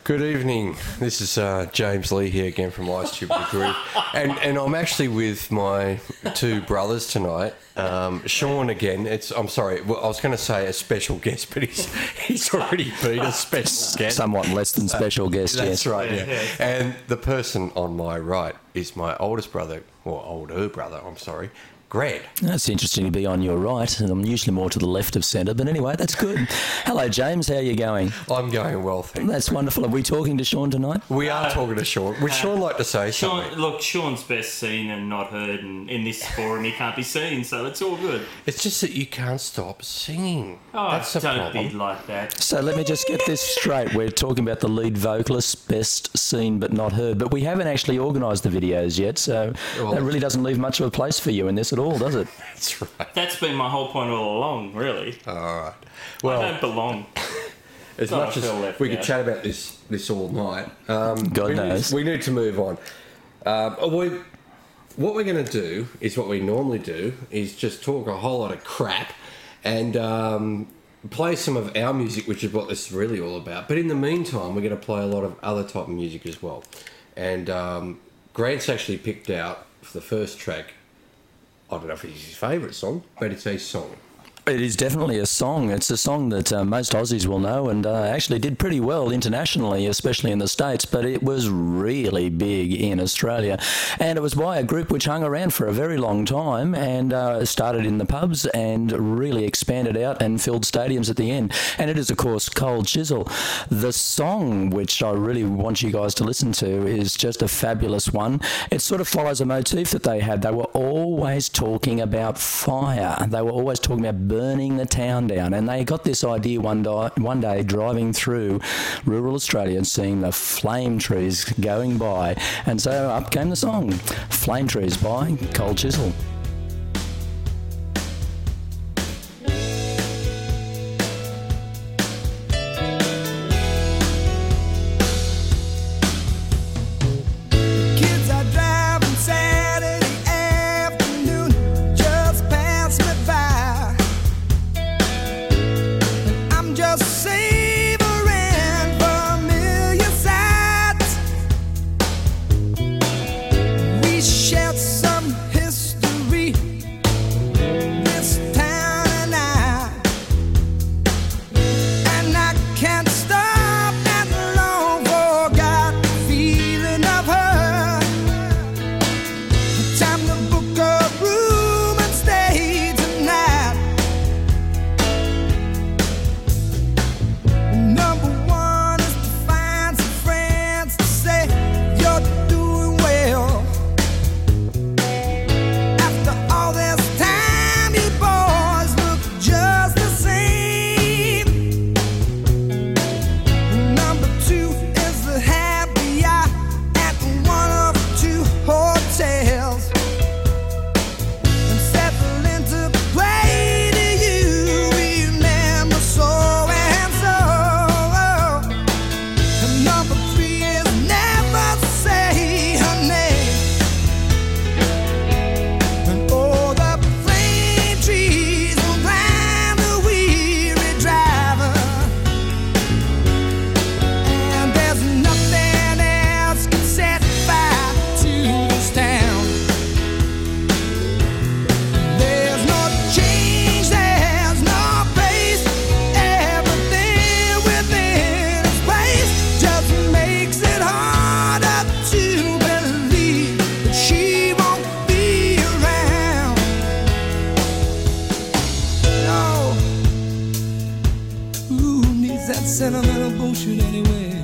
Good evening. This is James Lee here again from Life's Stupid Group. And I'm actually with my two brothers tonight. Sean again. I'm sorry. Well, I was going to say a special guest, but he's already been a special guest. Somewhat less than special guest, yes. That's right, yeah. And the person on my right is my oldest brother, or older brother, I'm sorry, Grant. That's interesting to be on your right, and I'm usually more to the left of centre, but anyway, that's good. Hello, James. How are you going? I'm going well, thank you. That's wonderful. Are we talking to Sean tonight? We are talking to Sean. Would Sean like to say something? Look, Sean's best seen and not heard, and in this forum he can't be seen, so it's all good. It's just that you can't stop singing. Oh, That's the don't problem. be like that. So let me just get this straight. We're talking about the lead vocalist, best seen but not heard, but we haven't actually organised the videos yet, so that really doesn't leave much of a place for you in this at all, does it? That's right. That's been my whole point all along, really. All right. I Well, don't belong. as Oh, much I feel as left we could out. chat about this all night, God knows. we need to move on. What we're going to do is what we normally do is just talk a whole lot of crap and play some of our music, which is what this is really all about. But in the meantime, we're going to play a lot of other type of music as well. And Grant's actually picked out for the first track, I don't know if it's his favourite song, but it's a song. It is definitely a song. It's a song that most Aussies will know and actually did pretty well internationally, especially in the States, but it was really big in Australia. And it was by a group which hung around for a very long time and started in the pubs and really expanded out and filled stadiums at the end. And it is, of course, Cold Chisel. The song, which I really want you guys to listen to, is just a fabulous one. It sort of follows a motif that they had. They were always talking about fire. They were always talking about burning the town down, and they got this idea one day driving through rural Australia and seeing the flame trees going by, and so up came the song Flame Trees by Cold Chisel. Kids are driving Saturday afternoon, just pass me by. I'm just savoring familiar sights. We shared some history, this town and I. And I can't stop that long-forgotten feeling of her. Time to book a room and stay tonight. Number one is to find some friends to say you're doing well. After all this time, you boys look just the same. Number two is the happy hour at one of two hotels. And settle into play to you, remember so and so. And number three is never say her name. And all the flame trees will blind the weary driver. And there's nothing else can set fire to this town. There's no change, there's no place. Everything within its place just makes it harder to believe that she won't be around. No. Who needs that sentimental bullshit anyway?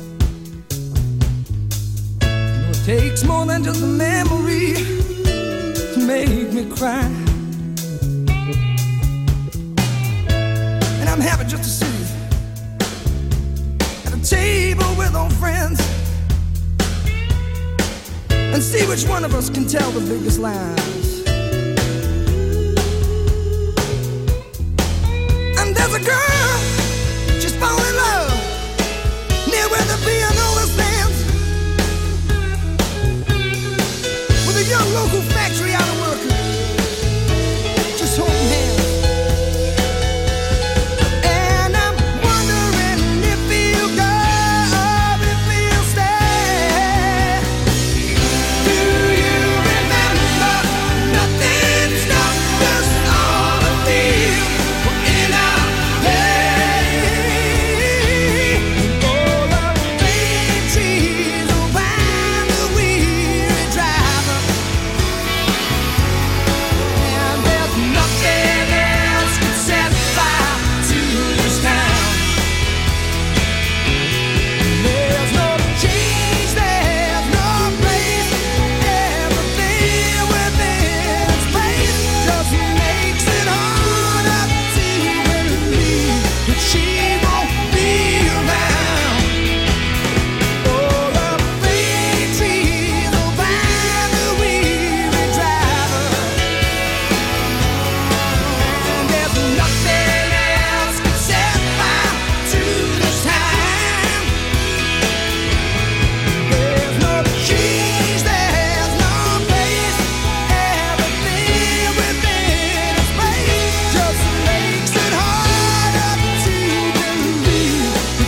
It takes more than just a memory to make me cry. And I'm happy just to sit at a table with old friends and see which one of us can tell the biggest lies. And there's a girl, she's fallen in love near where the piano stands, with a young local factory out of worker, just holding hands. And I'm wondering if he'll go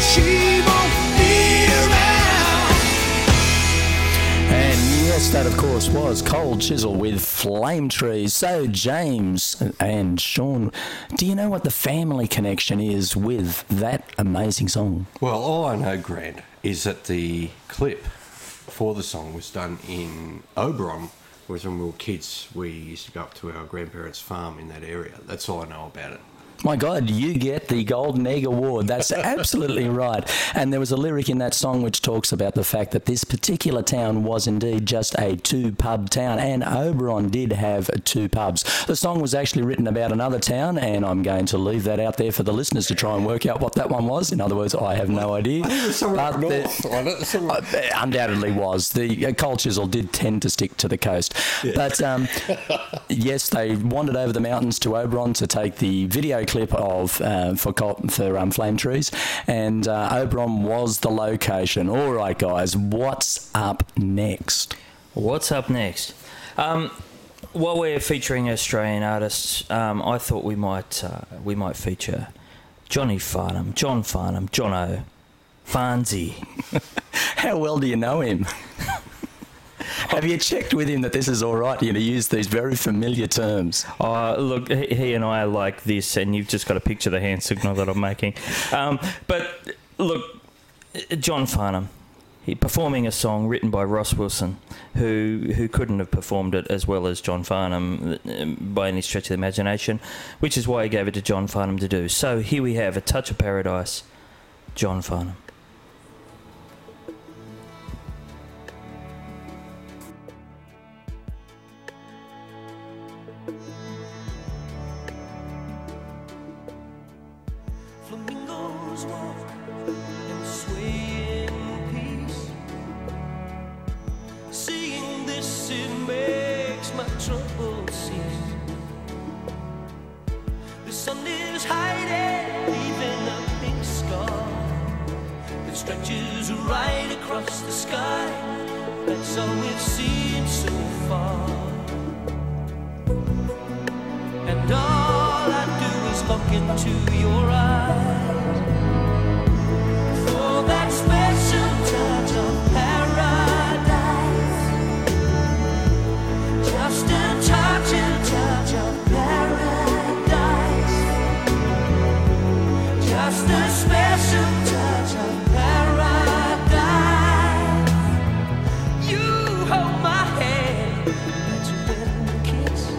she won't be around. And yes, that of course was Cold Chisel with Flame Trees. So James and Sean, do you know what the family connection is with that amazing song? Well, all I know, Grant, is that the clip for the song was done in Oberon, whereas when we were kids, we used to go up to our grandparents' farm in that area. That's all I know about it. My God, you get the Golden Egg Award. That's absolutely right. And there was a lyric in that song which talks about the fact that this particular town was indeed just a two-pub town, and Oberon did have two pubs. The song was actually written about another town, and I'm going to leave that out there for the listeners to try and work out what that one was. In other words, I have no idea. I think it was somewhere up north. Undoubtedly was. The Cold Chisel did tend to stick to the coast. Yeah. But yes, they wandered over the mountains to Oberon to take the video clip of for Flame Trees, and Oberon was the location. All right, guys, what's up next? What's up next? While we're featuring Australian artists, I thought we might feature Johnny Farnham, John Farnham, Jono, Farnsey. How well do you know him? Have you checked with him that this is all right to use these very familiar terms? Look, he and I are like this, and you've just got to picture the hand signal that I'm making. But look, John Farnham, performing a song written by Ross Wilson, who couldn't have performed it as well as John Farnham by any stretch of the imagination, which is why he gave it to John Farnham to do. So here we have A Touch of Paradise, John Farnham. Flamingos walk and sway in peace. Seeing this, it makes my trouble cease. The sun is hiding, leaving a pink scar that stretches right across the sky. That's all we've seen so far. And all I do is look into your eyes for that special touch of paradise. Just a touch of paradise. Just a special touch of paradise. You hold my hand, that's a little kiss.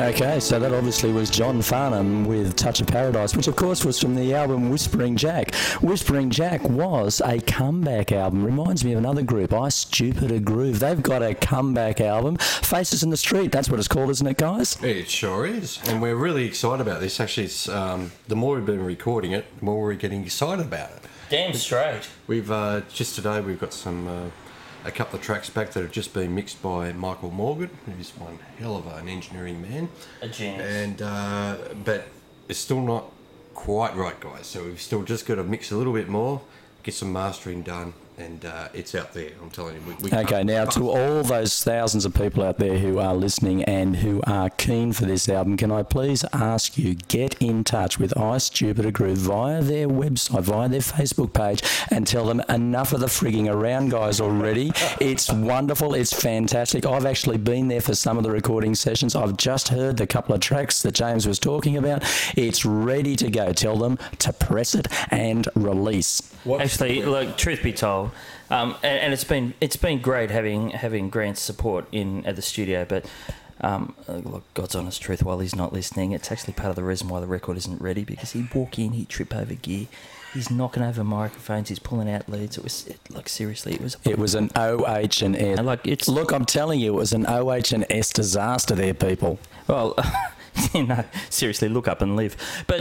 Okay, so that obviously was John Farnham with Touch of Paradise, which of course was from the album Whispering Jack. Whispering Jack was a comeback album. Reminds me of another group, Ice Jupiter Groove. They've got a comeback album, Faces in the Street. That's what it's called, isn't it, guys? It sure is. And we're really excited about this. Actually, it's the more we've been recording it, the more we're getting excited about it. Damn straight. We've just today we've got some a couple of tracks back that have just been mixed by Michael Morgan, who's one hell of an engineering man. A genius. And but it's still not quite right, guys. So we've still just got to mix a little bit more, get some mastering done, and it's out there. I'm telling you. We Okay, now to all those thousands of people out there who are listening and who are keen for this album, can I please ask you, get in touch with Ice Jupiter Groove via their website, via their Facebook page, and tell them enough of the frigging around, guys, already. It's wonderful. It's fantastic. I've actually been there for some of the recording sessions. I've just heard the couple of tracks that James was talking about. It's ready to go. Tell them to press it and release. Actually, look, truth be told, and it's been great having Grant's support in at the studio, but look, God's honest truth, while he's not listening, it's actually part of the reason why the record isn't ready, because he'd walk in, he'd trip over gear, he's knocking over microphones, he's pulling out leads. Seriously, it was an OH&S. Look, I'm telling you, it was an OH&S disaster there, people. Well. Seriously, look up and live. But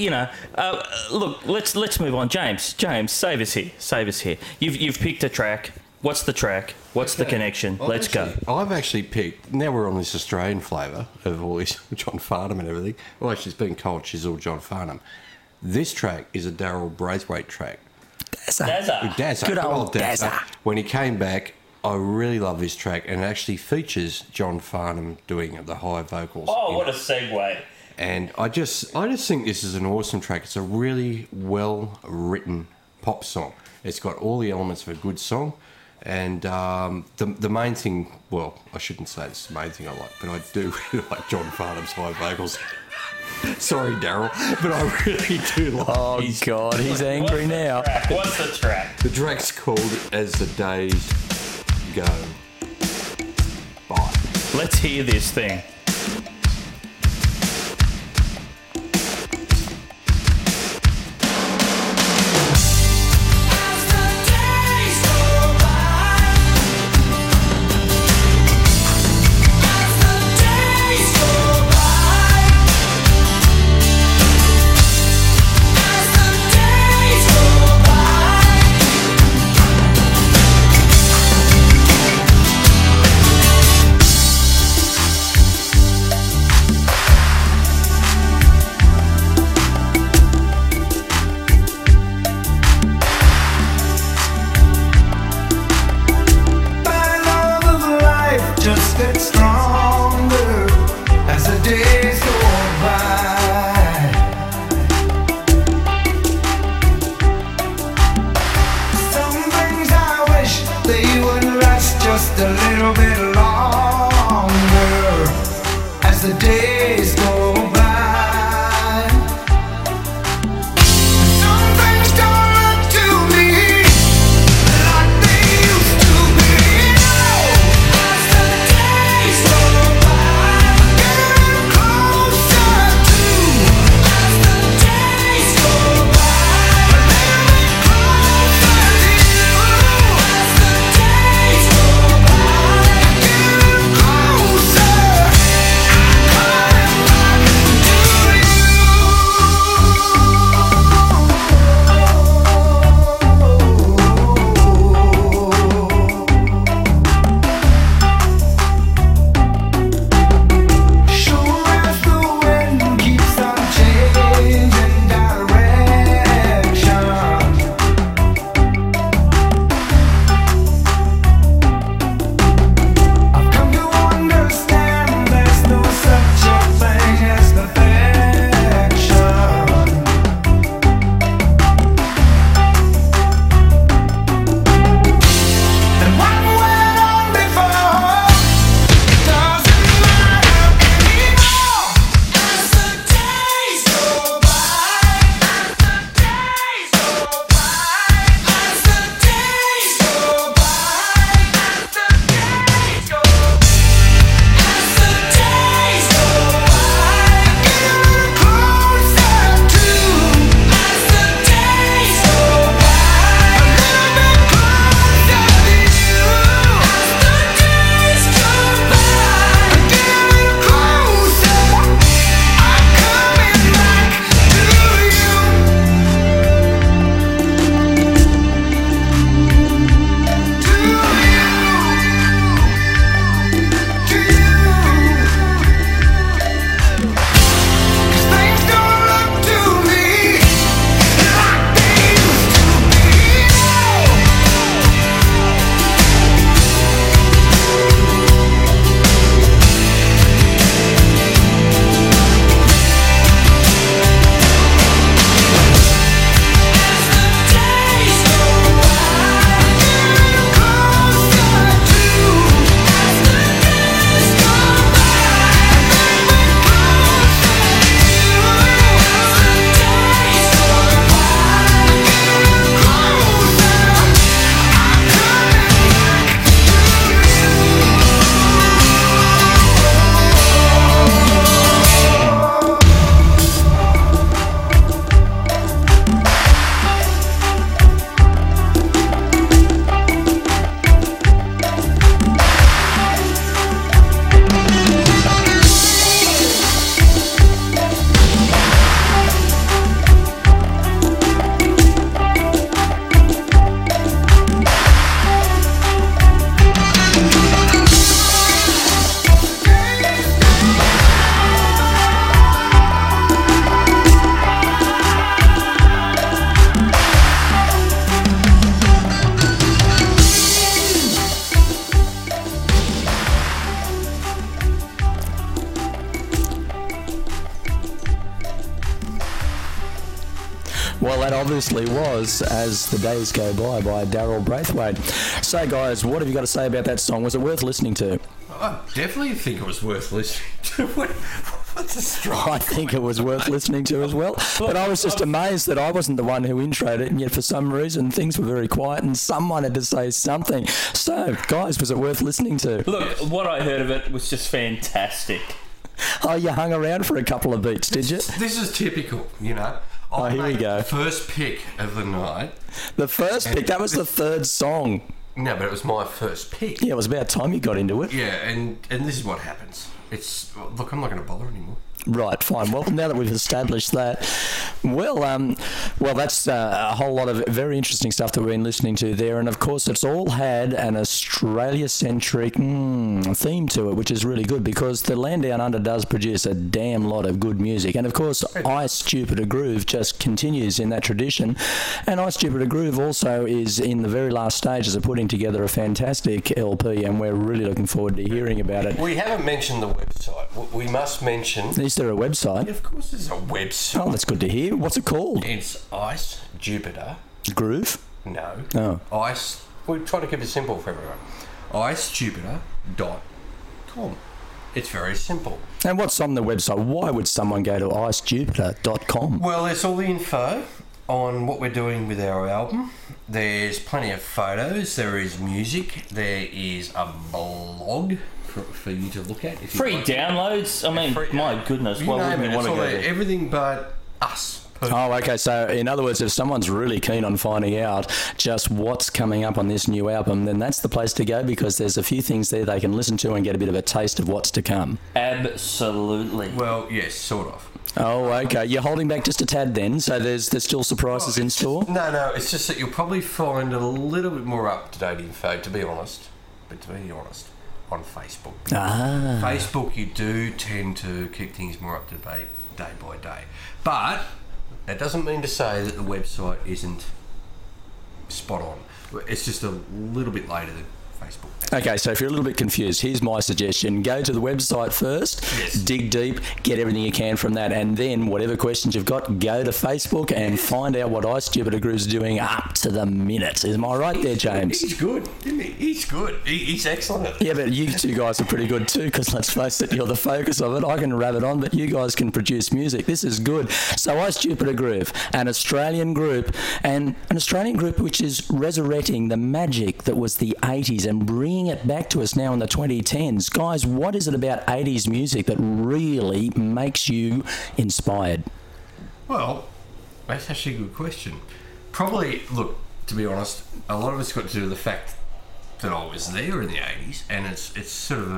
look, let's move on. James, save us here. You've picked a track. What's the track? What's the connection? Let's go. I've actually picked. Now we're on this Australian flavour of all this John Farnham and everything. Well, actually, it's been cold chisel John Farnham. This track is a Daryl Braithwaite track. Dazza. Good old Dazza. When he came back, I really love this track, and it actually features John Farnham doing the high vocals. Oh, what a segue! And I just think this is an awesome track. It's a really well written pop song. It's got all the elements of a good song, and the main thing. Well, I shouldn't say it's the main thing I like, but I do really like John Farnham's high vocals. Sorry, Daryl, but I really do like. Oh God, he's angry now. What's the track? The track's called "As the Days Go By." Let's hear this thing. obviously was As the Days Go by Daryl Braithwaite. So, guys, what have you got to say about that song? Was it worth listening to? I definitely think it was worth listening to. What's a strong? I think it was worth listening to as well. But I was just amazed that I wasn't the one who introed it, and yet for some reason things were very quiet and someone had to say something. So, guys, was it worth listening to? Look, what I heard of it was just fantastic. Oh, you hung around for a couple of beats, did you? This is typical, you know. Oh, here we go. First pick of the night. The first pick, that was the third song. No, but it was my first pick. Yeah, it was about time you got into it. Yeah, and this is what happens. Look, I'm not going to bother anymore. Right, fine. Well, now that we've established that, well, that's a whole lot of very interesting stuff that we've been listening to there, and of course, it's all had an Australia-centric theme to it, which is really good because the Land Down Under does produce a damn lot of good music, and of course, Ice Jupiter Groove just continues in that tradition, and Ice Jupiter Groove also is in the very last stages of putting together a fantastic LP, and we're really looking forward to hearing about it. We haven't mentioned the website. We must mention. Is there a website? Of course, there's a website. Oh, that's good to hear. What's it called? It's Ice Jupiter. Groove? No. Oh. Ice. We try to keep it simple for everyone. IceJupiter.com. It's very simple. And what's on the website? Why would someone go to IceJupiter.com? Well, there's all the info on what we're doing with our album. There's plenty of photos. There is music. There is a blog for you to look at. If you Free like. downloads? I mean, my goodness, why wouldn't you want to go there? Everything but us. Oh, okay. So, in other words, if someone's really keen on finding out just what's coming up on this new album, then that's the place to go because there's a few things there they can listen to and get a bit of a taste of what's to come. Absolutely. Well, yes, sort of. Oh, okay. You're holding back just a tad then, so there's still surprises in store? No, it's just that you'll probably find a little bit more up-to-date info, to be honest, on Facebook. Ah. Facebook, you do tend to keep things more up-to-date day by day. But that doesn't mean to say that the website isn't spot on. It's just a little bit later than Facebook. Okay, so if you're a little bit confused, here's my suggestion. Go to the website first, Yes. dig deep, get everything you can from that, and then whatever questions you've got, go to Facebook and find out what Ice Jupiter Groove's doing up to the minute. Am I right there, James? He's good, isn't he? He's good. He's excellent. Yeah, but you two guys are pretty good too, because let's face it, you're the focus of it. I can rab it on, but you guys can produce music. This is good. So Ice Jupiter Groove, an Australian group, and an Australian group which is resurrecting the magic that was the 80s and bringing it back to us now in the 2010s. Guys, what is it about 80s music that really makes you inspired? Well, that's actually a good question. Probably, look, to be honest, a lot of it's got to do with the fact that I was there in the 80s, and it's sort of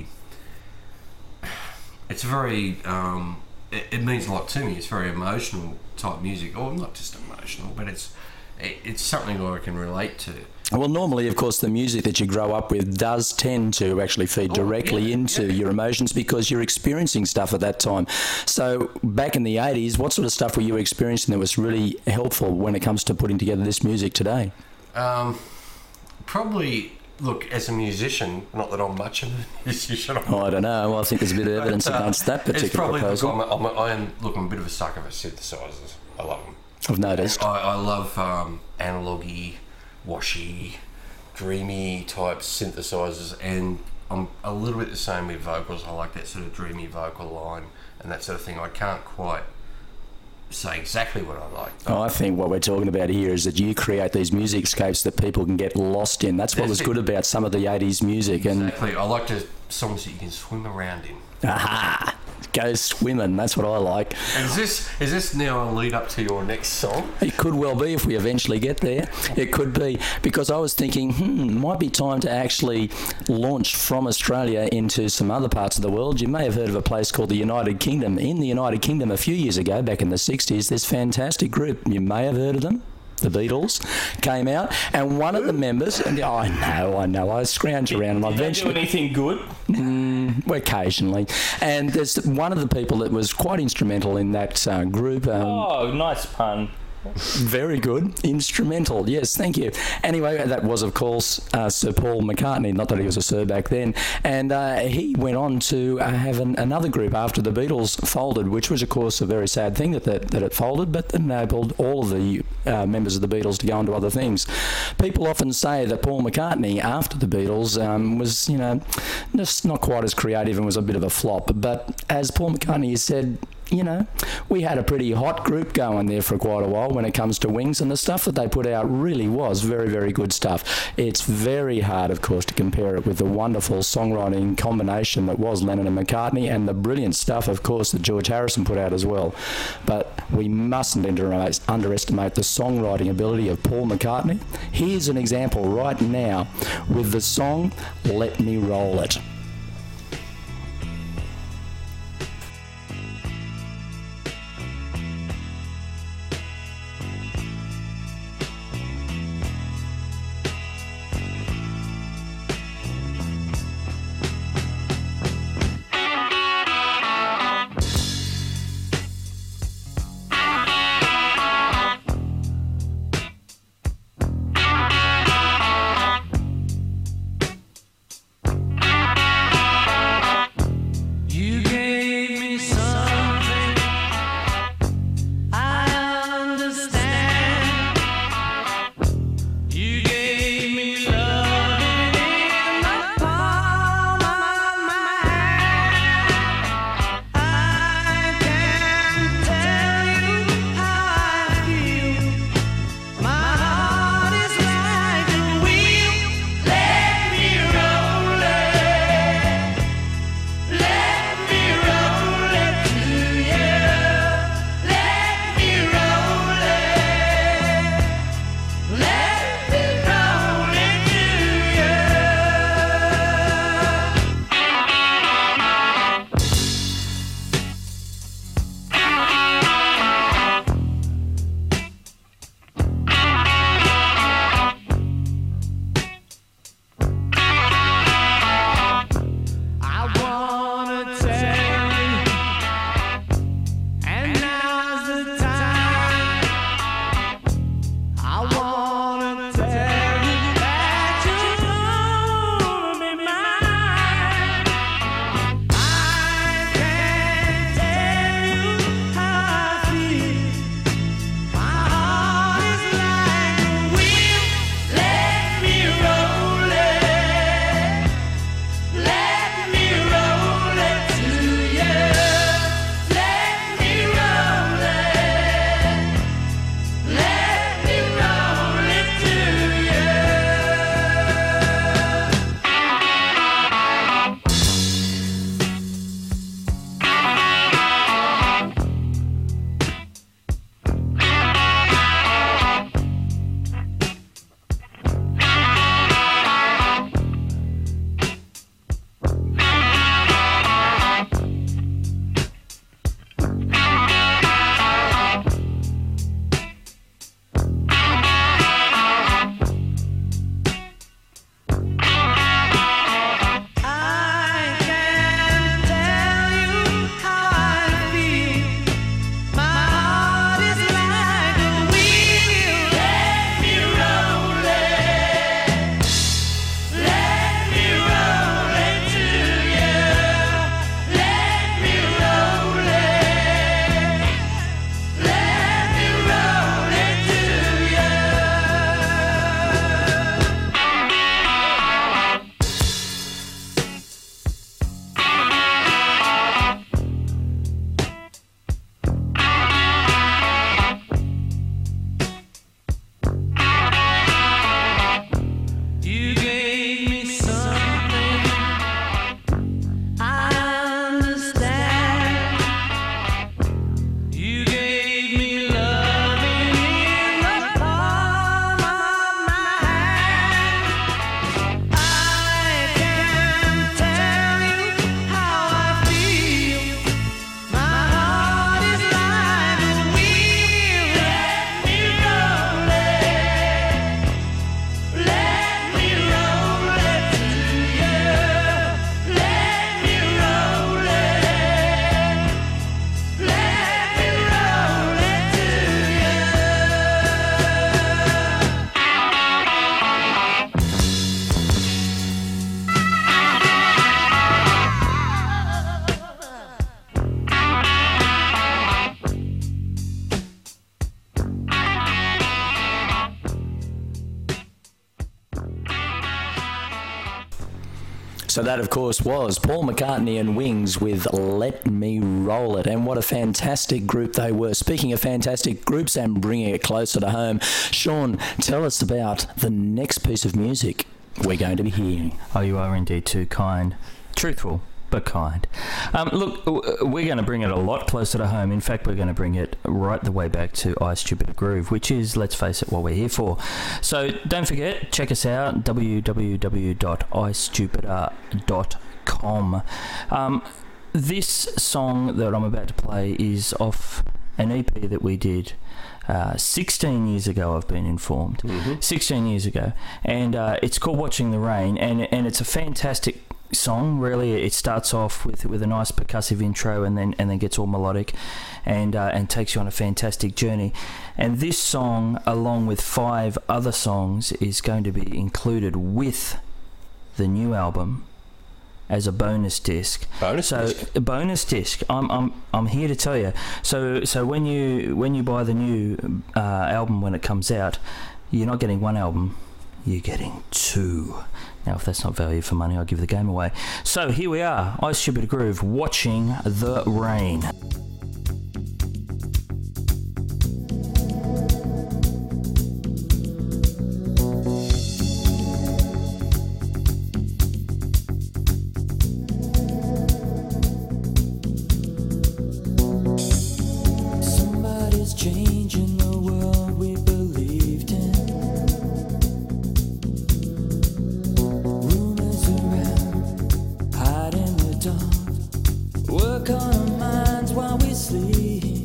it means a lot to me. It's very emotional type music, or not just emotional, but it's something that I can relate to. Well, normally, of course, the music that you grow up with does tend to actually feed directly into your emotions because you're experiencing stuff at that time. So back in the 80s, what sort of stuff were you experiencing that was really helpful when it comes to putting together this music today? Probably, look, as a musician, not that I'm much of a musician. I don't know. Well, I think there's a bit of evidence against that particular it's probably, proposal. Look, I'm a bit of a sucker for synthesizers. I love them. I've noticed. I love analogy, washy, dreamy type synthesizers, and I'm a little bit the same with vocals. I like that sort of dreamy vocal line and that sort of thing. I can't quite say exactly what I like. I think what we're talking about here is that you create these musicscapes that people can get lost in. That's what was good about some of the 80s music. Exactly. I like songs that you can swim around in. Aha! Go swimming, that's what I like. And is this now a lead up to your next song? It could well be if we eventually get there. It could be, because I was thinking, might be time to actually launch from Australia into some other parts of the world. You may have heard of a place called the United Kingdom. In the United Kingdom a few years ago, back in the 60s, this fantastic group, you may have heard of them. The Beatles came out, and one of the members, and I know, I scrounge around and I eventually... do anything good? Occasionally. And there's one of the people that was quite instrumental in that group. Oh, nice pun. Very good. Instrumental. Yes, thank you. Anyway, that was, of course, Sir Paul McCartney, not that he was a Sir back then. And he went on to have another group after the Beatles folded, which was, of course, a very sad thing that it folded, but enabled all of the members of the Beatles to go on to other things. People often say that Paul McCartney, after the Beatles, was, just not quite as creative and was a bit of a flop. But as Paul McCartney said, we had a pretty hot group going there for quite a while when it comes to Wings, and the stuff that they put out really was very, very good stuff. It's very hard, of course, to compare it with the wonderful songwriting combination that was Lennon and McCartney, and the brilliant stuff, of course, that George Harrison put out as well. But we mustn't underestimate the songwriting ability of Paul McCartney. Here's an example right now with the song Let Me Roll It. So that, of course, was Paul McCartney and Wings with Let Me Roll It. And what a fantastic group they were. Speaking of fantastic groups and bringing it closer to home, Sean, tell us about the next piece of music we're going to be hearing. Oh, you are indeed too kind. Truthful, but kind. Look, we're going to bring it a lot closer to home. In fact, we're going to bring it right the way back to I Stupid Groove, which is, let's face it, what we're here for. So don't forget, check us out, www.istupider.com. This song that I'm about to play is off an EP that we did 16 years ago, I've been informed. Mm-hmm. 16 years ago. And it's called Watching the Rain, and it's a fantastic song. Really, it starts off with a nice percussive intro and then gets all melodic and takes you on a fantastic journey. And this song, along with 5 other songs, is going to be included with the new album as a bonus disc. A bonus disc. I'm here to tell you. So when you buy the new album when it comes out, you're not getting 1 album, you're getting 2. Now, if that's not value for money, I'll give the game away. So here we are, I Stupid Groove, Watching the Rain. Somebody's changing the world we believed in. Work on our minds while we sleep.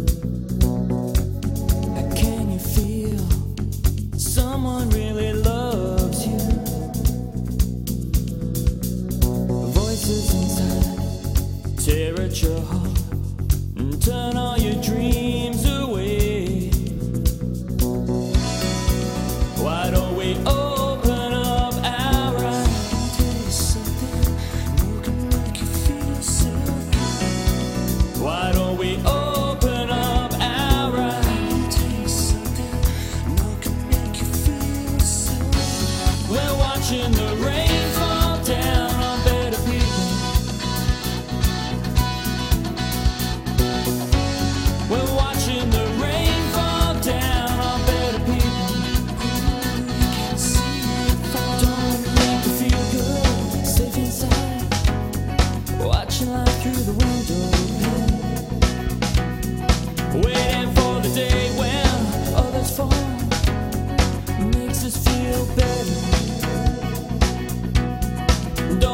Can you feel someone really loves you? Voices inside tear at your heart and turn all your dreams away. Why don't we open up our eyes? Why don't we open up our eyes? We're watching the rain fall down on better people. We're watching the rain fall down on better people. Don't make me feel good, safe inside, watching life through the window. Waiting for the day when others fall, makes us feel better.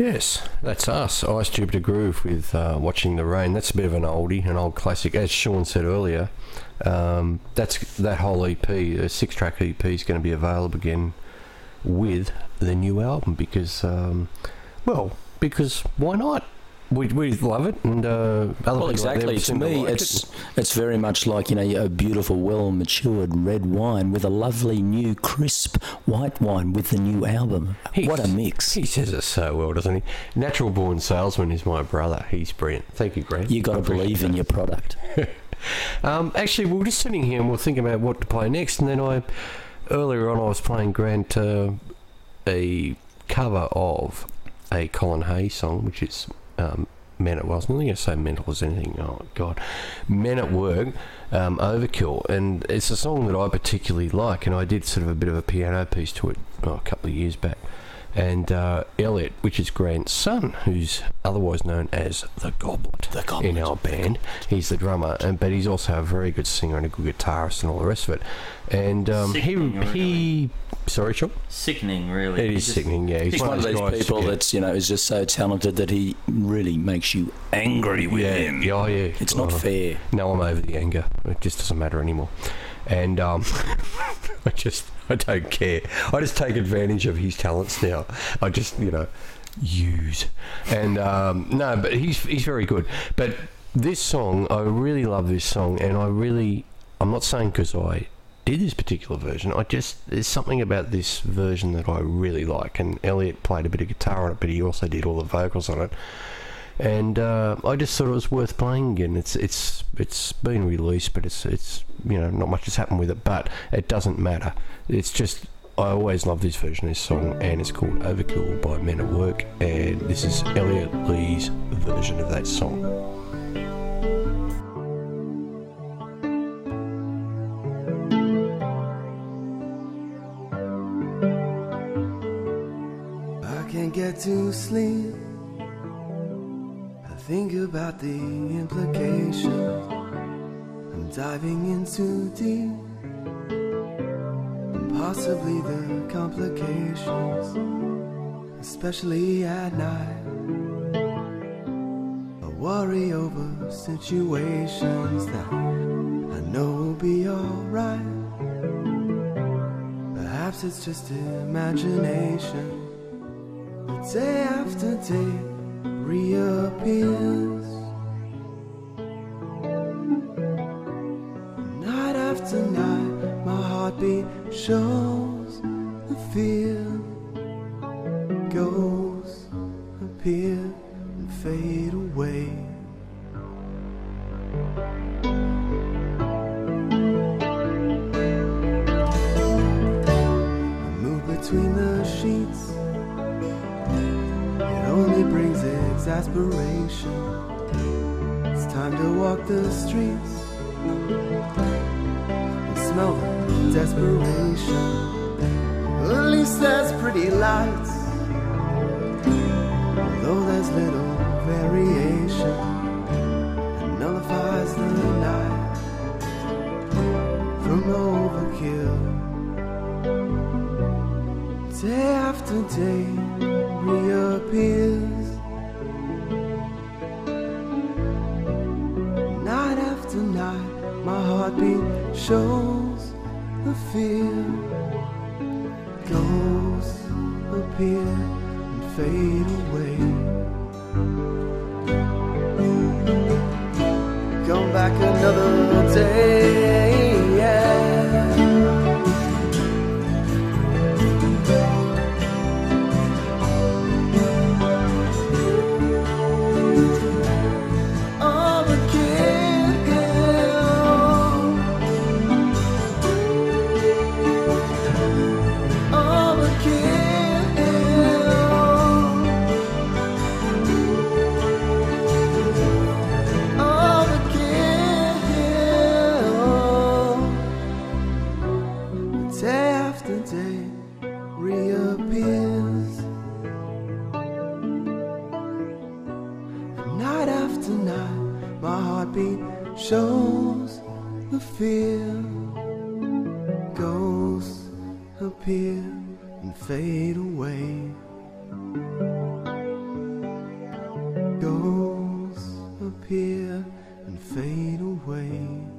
That's us. Ice Jupiter Groove with Watching the Rain. That's a bit of an oldie, an old classic. As Sean said earlier, that whole EP, a 6-track EP, is going to be available again with the new album because why not? We love it, and other people exactly. To me, it's very much like a beautiful, well matured red wine with a lovely new crisp white wine with the new album. What a mix! He says it so well, doesn't he? Natural Born Salesman is my brother. He's brilliant. Thank you, Grant. You got to believe in your product. Actually, we were just sitting here and we we're thinking about what to play next, and then earlier on I was playing Grant a cover of a Colin Hay song, which is Men at, well, I was not going to say Mental as anything. Oh God, Men at Work, Overkill, and it's a song that I particularly like, and I did sort of a bit of a piano piece to it a couple of years back. And Elliot, which is Grant's son, who's otherwise known as the Goblet in our band. He's the drummer, but he's also a very good singer and a good guitarist and all the rest of it. And he sorry, Sean? Sickening, really. It is sickening, yeah. He's one of these people that's, is just so talented that he really makes you angry with him. Yeah, yeah. It's not fair. No, I'm over the anger. It just doesn't matter anymore. And I don't care. I just take advantage of his talents now. I just, use. And no, but he's very good. But this song, I really love this song, and I'm not saying because I did this particular version. There's something about this version that I really like. And Elliot played a bit of guitar on it, but he also did all the vocals on it. And I just thought it was worth playing again. It's been released, but it's not much has happened with it. But it doesn't matter. It's just I always love this version of this song, and it's called Overkill by Men at Work, and this is Elliot Lee's version of that song. I can't get to sleep. I think about the implications. I'm diving in too deep, and possibly the complications, especially at night. I worry over situations that I know will be alright. Perhaps it's just imagination. But day after day reappears. Night after night, my heartbeat shows the fear. Ghosts appear and fade away. I move between the sheets. It only brings exasperation. It's time to walk the streets and smell the desperation. At least there's pretty lights, although there's little variation. It nullifies the night from overkill. Day after day reappears. Night after night, my heartbeat shows the fear. Ghosts appear and fade away. Come back another day, yeah. Shows the fear. Ghosts appear and fade away. Ghosts appear and fade away.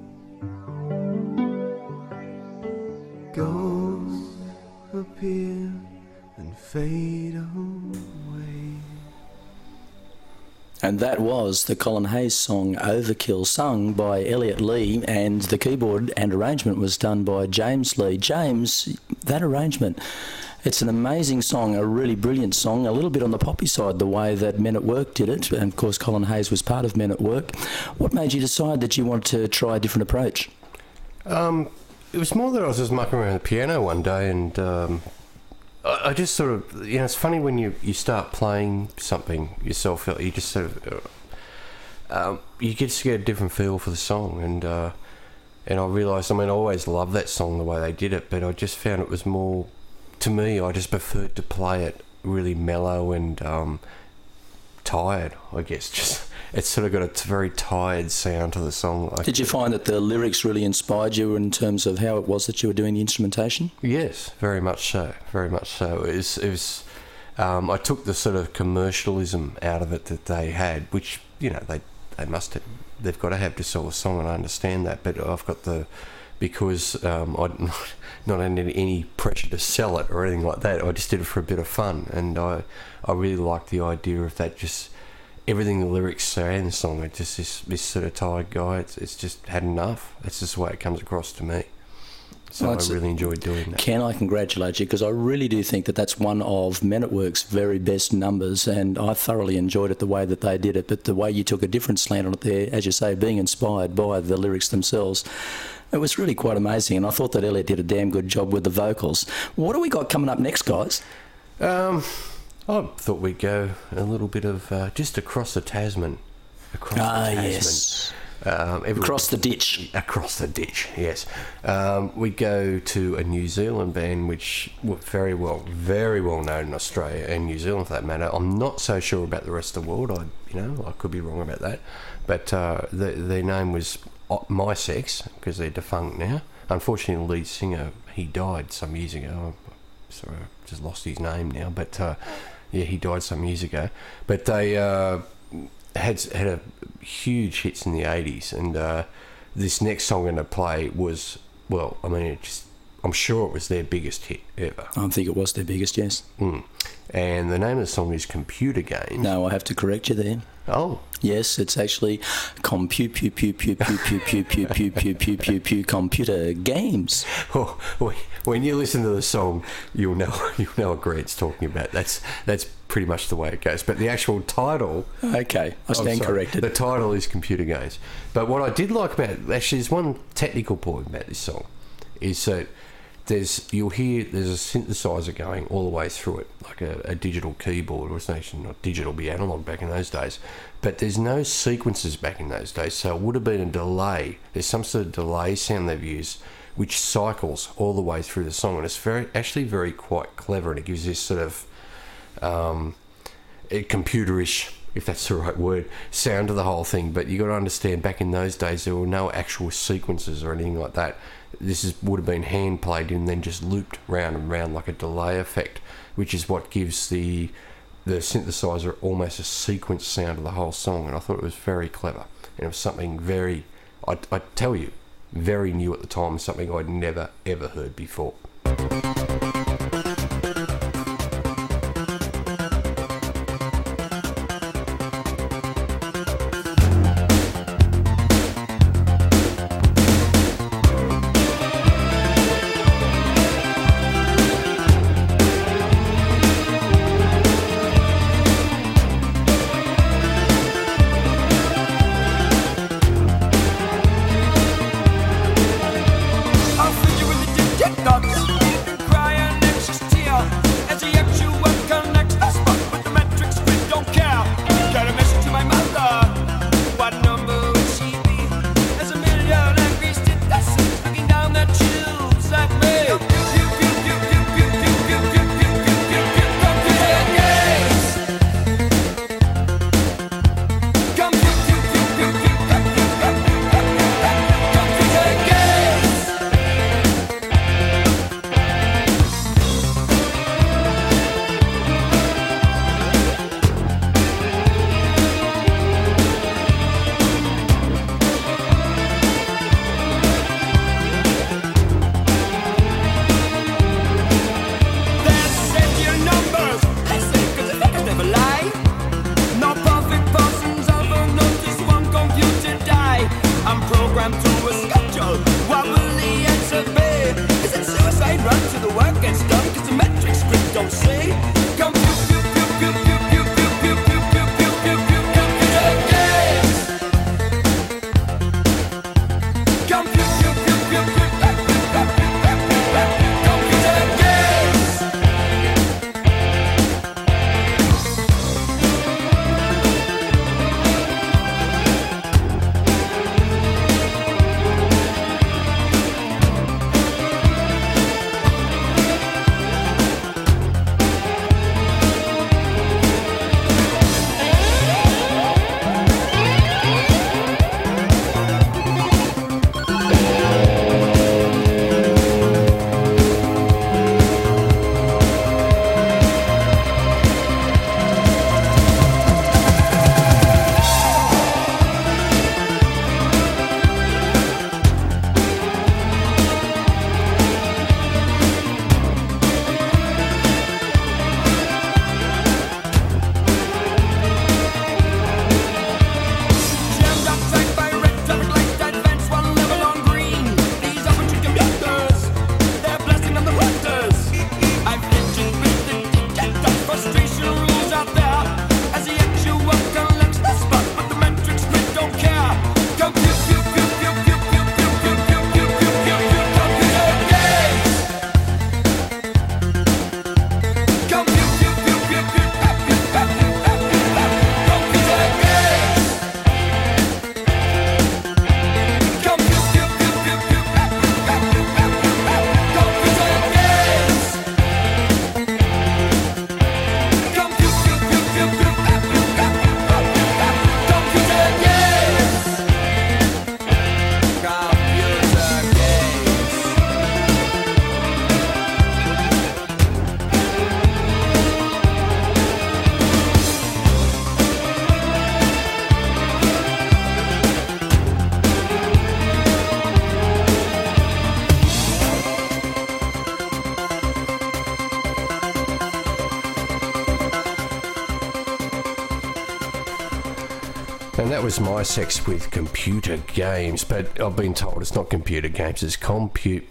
Ghosts appear and fade away. And that was the Colin Hayes song Overkill, sung by Elliot Lee, and the keyboard and arrangement was done by James Lee. James, that arrangement, it's an amazing song, a really brilliant song, a little bit on the poppy side, the way that Men at Work did it, and of course Colin Hayes was part of Men at Work. What made you decide that you wanted to try a different approach? It was more that I was just mucking around the piano one day, and I just sort of, it's funny when you start playing something yourself, you just sort of, you just get a different feel for the song, and I realised, I always loved that song the way they did it, but I just found it was more, to me, I just preferred to play it really mellow and tired, I guess. Just it's sort of got a very tired sound to the song. Did you find that the lyrics really inspired you in terms of how it was that you were doing the instrumentation? Yes, very much so. Very much so. It was I took the sort of commercialism out of it that they had, which they must have, they've got to have to sell a song, and I understand that. But I've got because I not under any pressure to sell it or anything like that. I just did it for a bit of fun, and I really liked the idea of that. Just everything the lyrics say in the song. It's just this sort of tired guy. It's just had enough. That's just the way it comes across to me. So I really enjoyed doing that. Can I congratulate you? Because I really do think that that's one of Men at Work's very best numbers, and I thoroughly enjoyed it the way that they did it. But the way you took a different slant on it there, as you say, being inspired by the lyrics themselves, it was really quite amazing. And I thought that Elliot did a damn good job with the vocals. What do we got coming up next, guys? I thought we'd go a little bit of just across the Tasman. Yes. Across the ditch. Across the ditch, yes. We go to a New Zealand band which were very well known in Australia and New Zealand for that matter. I'm not so sure about the rest of the world. I could be wrong about that. But their name was My Sex, because they're defunct now. Unfortunately, the lead singer, he died some years ago. Sorry, I just lost his name now. But he died some years ago. But they had a huge hits in the 80s, and this next song I'm going to play was, I'm sure it was their biggest hit ever. I think it was their biggest, yes. And the name of the song is Computer Games. No, I have to correct you there. Oh. Yes, it's actually computer games. Oh, when you listen to the song, you'll know what Grant's talking about. That's pretty much the way it goes. But the actual title... Okay, I stand corrected. The title is Computer Games. But what I did like about it, actually, there's one technical point about this song, is that there's a synthesizer going all the way through it, like a digital keyboard, or it's actually not digital, be analog back in those days. But there's no sequences back in those days, so it would have been a delay. There's some sort of delay sound they've used, which cycles all the way through the song, and it's very quite clever, and it gives this sort of computerish, if that's the right word, sound to the whole thing. But you got to understand, back in those days, there were no actual sequences or anything like that. This would have been hand played and then just looped round and round like a delay effect, which is what gives the synthesizer almost a sequence sound to the whole song. And I thought it was very clever, and it was something very, I tell you, very new at the time, something I'd never ever heard before. I'll feed you with a tic-tac, crying next don't say. Computer games. Computer games. Jammed outside by red traffic lights, advance one level on green. These arbitrary conductors, they're blasting on the routers. I've mentioned with the detector, frustration rules out there. As the actual collects the spot, but the metric grid don't care. Computer games. And that was My Sex with Computer Games, but I've been told it's not computer games, it's compute.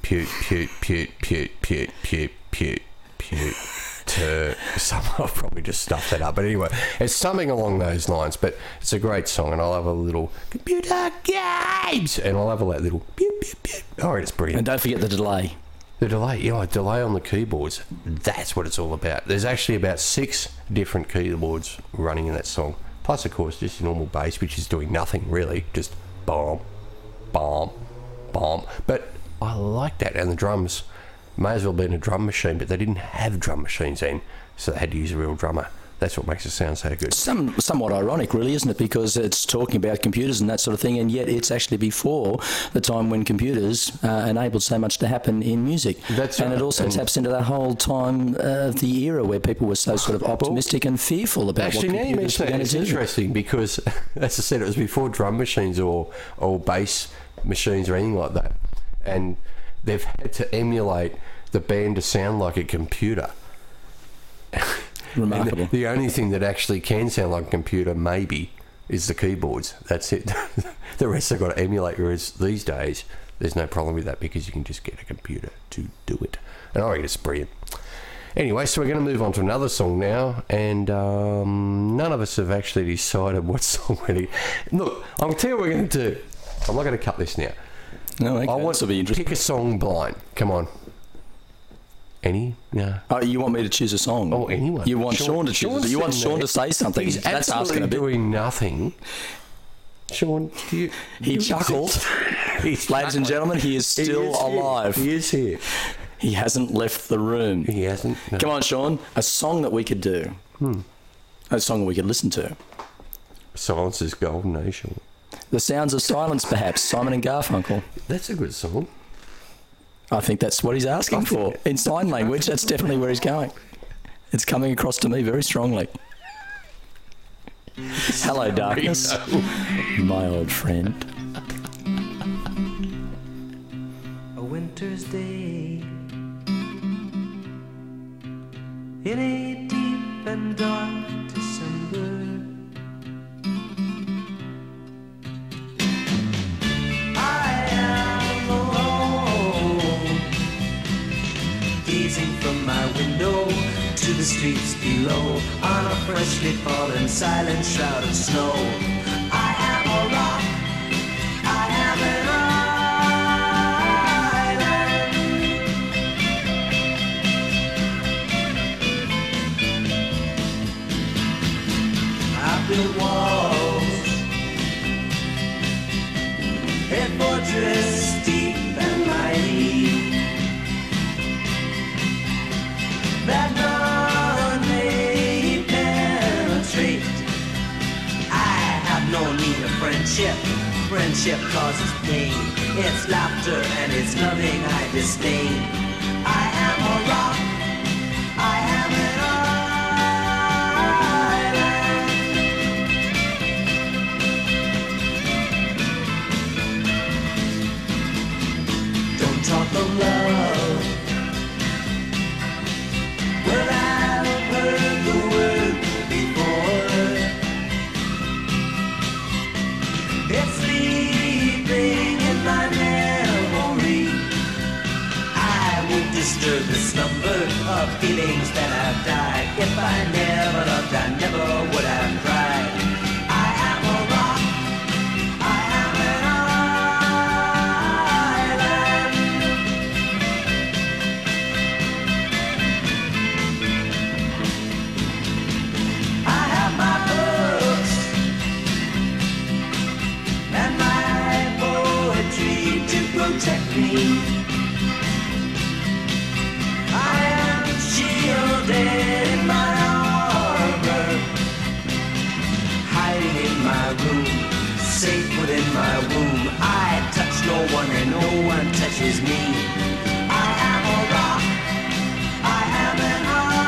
I've probably just stuffed that up, but anyway, it's something along those lines. But it's a great song, and I'll have a little computer games, and I'll have a little pew. Oh, it's brilliant. And don't forget the delay. The delay, a delay on the keyboards. That's what it's all about. There's actually about 6 different keyboards running in that song. Plus, of course, just your normal bass, which is doing nothing really, just bomb, bomb, bomb. But I like that, and the drums may as well be in a drum machine, but they didn't have drum machines then, so they had to use a real drummer. That's what makes it sound so good. Somewhat ironic, really, isn't it? Because it's talking about computers and that sort of thing, and yet it's actually before the time when computers enabled so much to happen in music. That's and right. it also taps into that whole time of the era where people were so sort of optimistic and fearful about Actually, what now you computers were mention going that, to it's do. interesting because, as I said, it was before drum machines or bass machines or anything like that. And they've had to emulate the band to sound like a computer. Remarkable. And the only thing that actually can sound like a computer, maybe, is the keyboards. That's it. The rest they've got to emulate, whereas these days, there's no problem with that because you can just get a computer to do it. And I reckon it's brilliant. Anyway, so we're going to move on to another song now, and none of us have actually decided what song we're going to... Look, I'm going to tell you what we're going to do. I'm not going to cut this now. No, okay. I want to be interesting. pick a song blind. Come on. Any? No. Oh, you want me to choose a song? Oh, anyone. You want Sean to choose it? You want sitting Sean there. to say something? He's That's asking a absolutely bit. doing nothing. Sean, do you... He chuckled. Ladies and gentlemen, he is still alive. He is here. He hasn't left the room. He hasn't. No. Come on, Sean. A song that we could do. A song that we could listen to. Silence is golden, eh, Sean? The Sounds of Silence, perhaps. Simon and Garfunkel. That's a good song. I think that's what he's asking for. In sign language, that's definitely where he's going. It's coming across to me very strongly. Hello, darkness, my old friend. A winter's day in a deep and dark December. I am alone, gazing from my window to streets below, on a freshly fallen silent shroud of snow. I am a rock, I am an island. I built walls, a fortress deep and mighty, that none may penetrate. I have no need of friendship. Friendship causes pain. It's laughter and it's loving I disdain. I am a rock. I am an island. Don't talk of love. Well, I've heard the word before. It's sleeping in my memory. I won't disturb the slumber of feelings that have died. If I never loved, I never would have cried. I am a rock. I am an island. I have my books and my poetry to protect me. I am shielded in my armor, hiding in my room, safe within my womb. I touch no one and no one touches me. I am a rock. I am an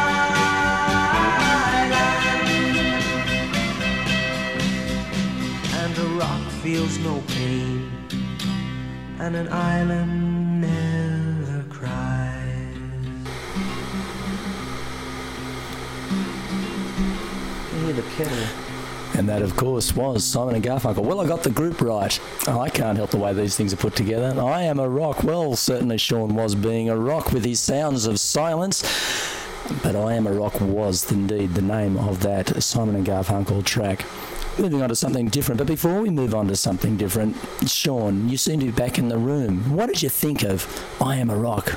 island. And a rock feels no pain, and an island never cries. Hear the kettle. And that, of course, was Simon and Garfunkel. Well, I got the group right. Oh, I can't help the way these things are put together. I am a rock. Well, certainly Sean was being a rock with his sounds of silence. But I Am a Rock was indeed the name of that Simon and Garfunkel track. Moving on to something different. But before we move on to something different, Sean, you seem to be back in the room. What did you think of I Am a Rock?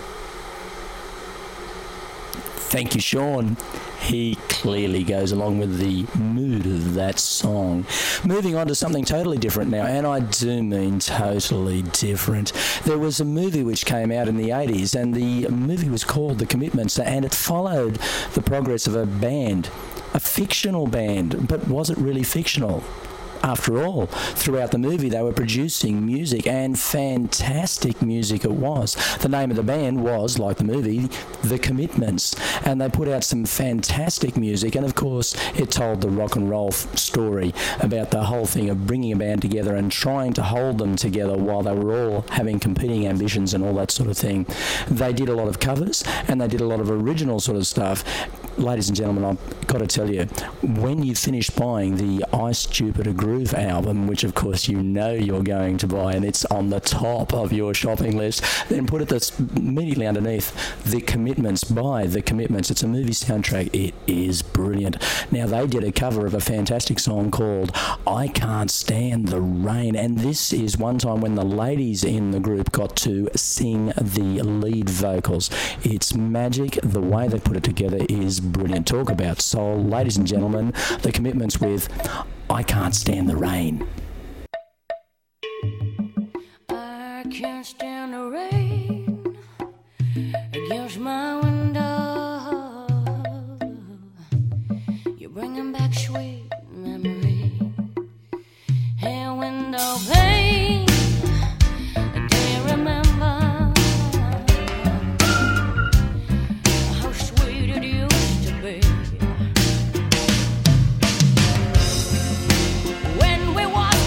Thank you, Sean. He clearly goes along with the mood of that song. Moving on to something totally different now, and I do mean totally different. There was a movie which came out in the 80s, and the movie was called The Commitments, and it followed the progress of a band, a fictional band, but was it really fictional? After all, throughout the movie they were producing music, and fantastic music it was. The name of the band was, like the movie, The Commitments, and they put out some fantastic music, and of course it told the rock and roll story about the whole thing of bringing a band together and trying to hold them together while they were all having competing ambitions and all that sort of thing. They did a lot of covers and they did a lot of original sort of stuff. Ladies and gentlemen, I've got to tell you, when you finish buying the Ice Jupiter Groove album, which of course you know you're going to buy and it's on the top of your shopping list, then put it that's immediately underneath The Commitments by The Commitments. It's a movie soundtrack. It is brilliant. Now, they did a cover of a fantastic song called I Can't Stand the Rain, and this is one time when the ladies in the group got to sing the lead vocals. It's magic. The way they put it together is brilliant. Talk about soul. Ladies and gentlemen, The Commitments with I Can't Stand the Rain. I can't stand the rain against my window. You're bringing back sweet memory. Hey, window pane, do you remember how sweet it used to be? When we walked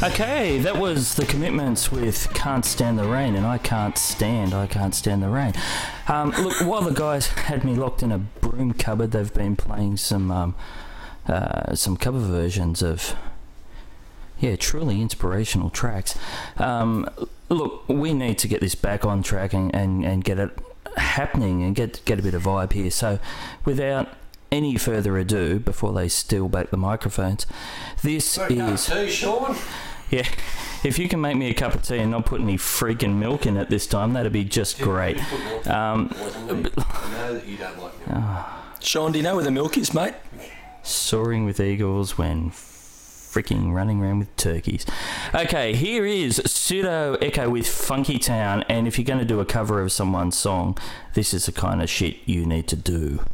Okay, that was The Commitments with Can't Stand the Rain, and I can't stand the rain. Look, while the guys had me locked in a broom cupboard, they've been playing some cover versions of, truly inspirational tracks. Look, we need to get this back on track and get it happening and get a bit of vibe here. So, without any further ado, before they steal back the microphones, this is... Tea, Sean? Yeah, if you can make me a cup of tea and not put any freaking milk in it this time, that'd be just great. I know that you don't like milk. Sean, do you know where the milk is, mate? Soaring with eagles when freaking running around with turkeys. Okay, here is Pseudo Echo with Funky Town, and if you're going to do a cover of someone's song, this is the kind of shit you need to do.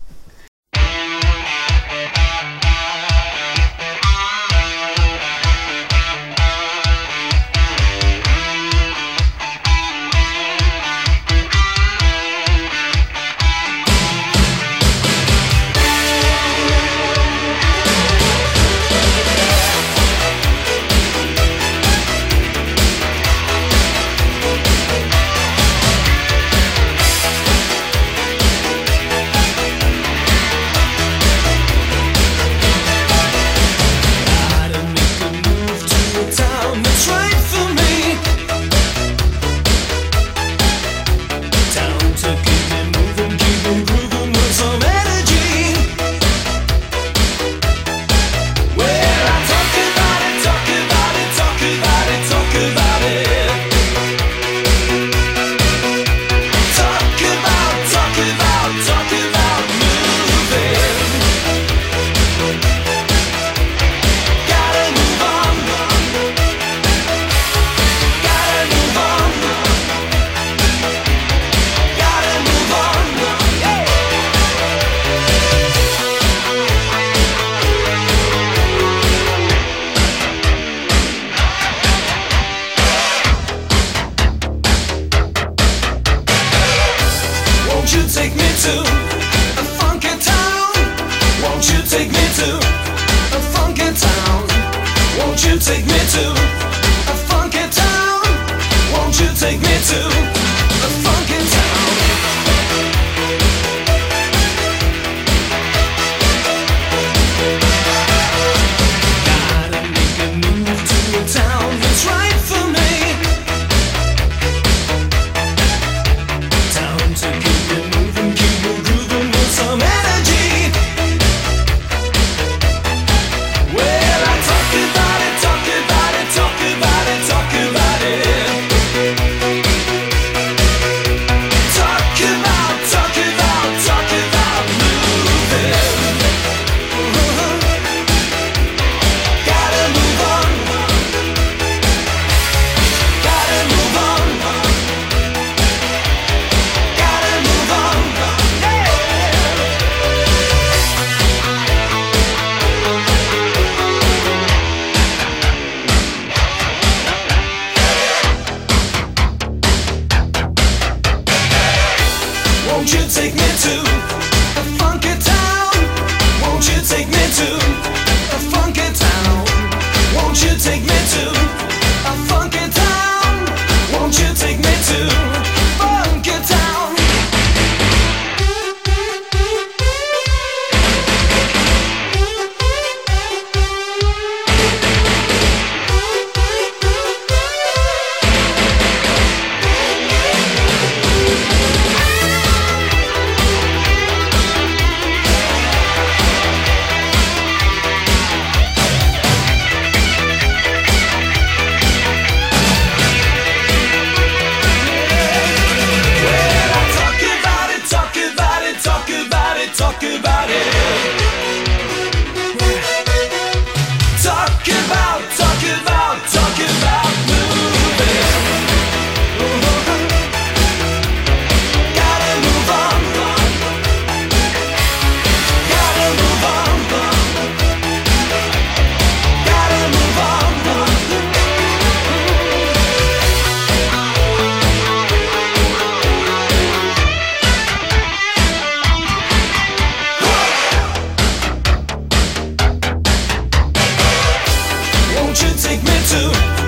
Take me to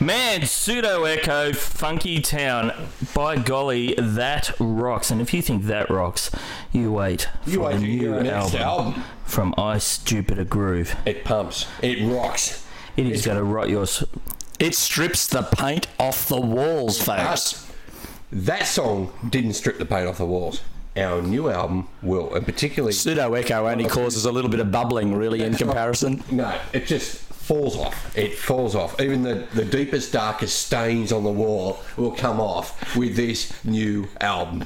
Man, Pseudo Echo, Funky Town. By golly, that rocks. And if you think that rocks, you wait for the new album from Ice Jupiter Groove. It pumps. It rocks. It is going to rot your... It strips the paint off the walls, folks. That song didn't strip the paint off the walls. Our new album will, and particularly... Pseudo Echo only causes a little bit of bubbling, really, in comparison. No, it just falls off. It falls off. Even the deepest, darkest stains on the wall will come off with this new album.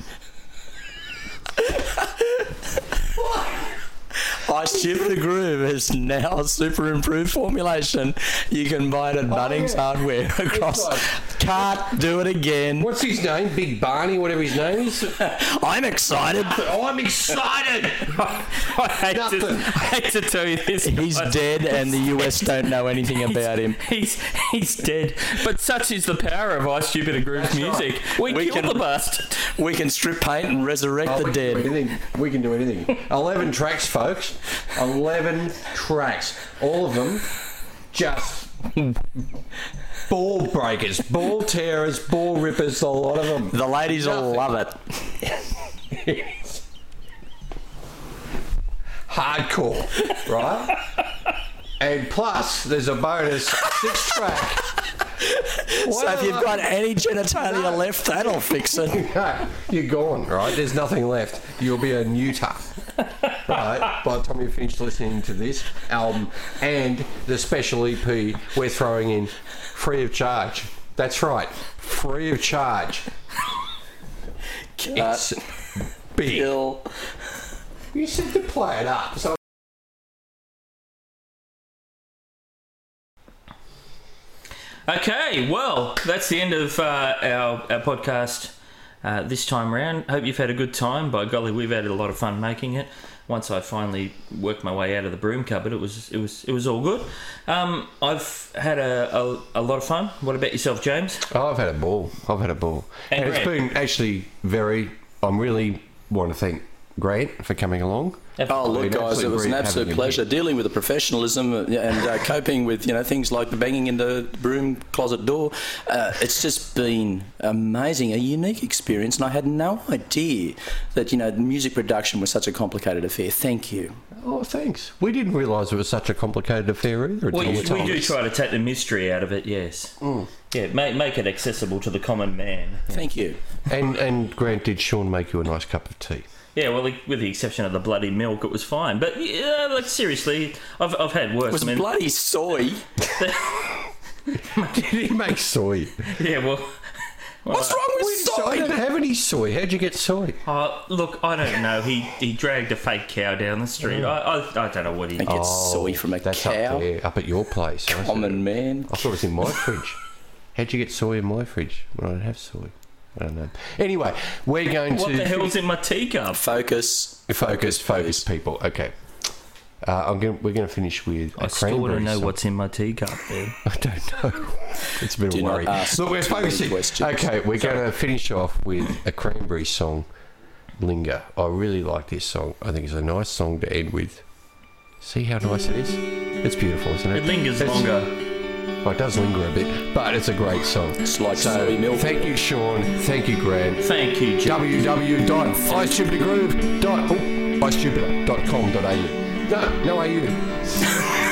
Ice Jupiter Groove is now a super improved formulation. You can buy it at Bunnings Hardware across. Can't do it again. What's his name? Big Barney, whatever his name is. I'm excited. I'm excited. I hate to tell you this. He's dead, and the US don't know anything about him. He's dead. But such is the power of Ice Jupiter Groove's music. We killed the bastard. We can strip paint and resurrect the dead. We can do anything. 11 tracks, folks. 11 tracks. All of them just ball breakers, ball tearers, ball rippers, a lot of them. The ladies all love it. Hardcore, right? And plus, there's a bonus 6-track. So if you've got any genitalia left, that'll fix it. No, you're gone, right? There's nothing left. You'll be a neuter, right? By the time you finish listening to this album and the special EP we're throwing in free of charge. That's right, free of charge. It's big. You said to play it up, so. Okay, well, that's the end of our podcast this time round. Hope you've had a good time. By golly, we've had a lot of fun making it. Once I finally worked my way out of the broom cupboard, it was all good. I've had a lot of fun. What about yourself, James? Oh, I've had a ball. And it's been actually I really want to thank Grant for coming along. Oh, look, guys, it was an absolute pleasure dealing with the professionalism and coping with things like the banging in the broom closet door. It's just been amazing, a unique experience, and I had no idea that music production was such a complicated affair. Thank you. Oh, thanks. We didn't realise it was such a complicated affair either. We do try to take the mystery out of it. Yes. Yeah, make it accessible to the common man. Thank you. And Grant, did Sean make you a nice cup of tea? Yeah, well, with the exception of the bloody milk, it was fine. But seriously, I've had worse. It was bloody soy. Did he make soy? Yeah, well, what's wrong with soy? I don't have any soy. How'd you get soy? Look, I don't know. He dragged a fake cow down the street. I don't know what he... I get soy from a that's cow. Up at your place. Common man. I thought it was in my fridge. How'd you get soy in my fridge when I don't have soy? I don't know. Anyway, we're going to... What the hell's in my teacup? Focus, people. Okay. We're going to finish with I still want to know what's in my teacup there. I don't know. It's a bit of worry. Look, we're focusing. Okay, we're going to finish off with a Cranberry song, Linger. I really like this song. I think it's a nice song to end with. See how nice it is? It's beautiful, isn't it? It lingers longer. Well, it does linger a bit, but it's a great song. It's like soy milk. Thank you, Sean. Thank you, Grant. Thank you, James. www.icejupitergroove.com.au. No, AU.